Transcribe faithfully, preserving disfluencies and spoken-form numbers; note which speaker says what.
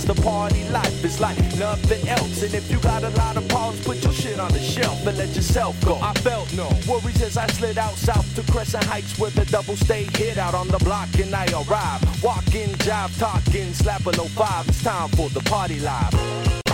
Speaker 1: the party life is like nothing else. And if you got a lot of problems, put your shit on the shelf and let yourself go. I felt no worries as I slid out south to Crescent Heights, where the double stay hit out on the block and I arrive. Walking, jive, talking, slapping oh five. It's time for the party live.